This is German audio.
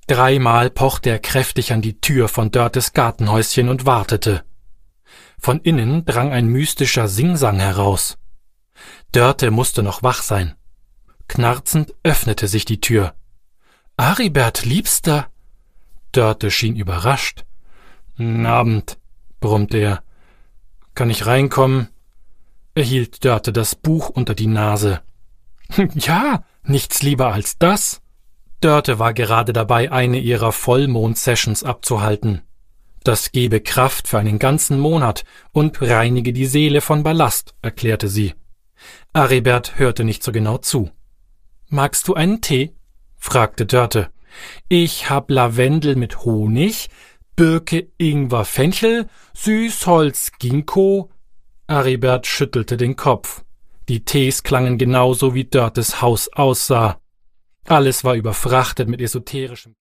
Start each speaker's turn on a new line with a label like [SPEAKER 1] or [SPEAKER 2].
[SPEAKER 1] 3-mal pochte er kräftig an die Tür von Dörtes Gartenhäuschen und wartete. Von innen drang ein mystischer Singsang heraus. Dörte musste noch wach sein. Knarzend öffnete sich die Tür. »Aribert, Liebster!« Dörte schien überrascht. »'N Abend«, brummte er. »Kann ich reinkommen?« Er hielt Dörte das Buch unter die Nase. »Ja, nichts lieber als das!« Dörte war gerade dabei, eine ihrer Vollmond-Sessions abzuhalten. Das gebe Kraft für einen ganzen Monat und reinige die Seele von Ballast, erklärte sie. Aribert hörte nicht so genau zu. »Magst du einen Tee?« fragte Dörte. »Ich hab Lavendel mit Honig, Birke, Ingwer, Fenchel, Süßholz, Ginkgo.« Aribert schüttelte den Kopf. Die Tees klangen genauso, wie Dörtes Haus aussah. Alles war überfrachtet mit esoterischem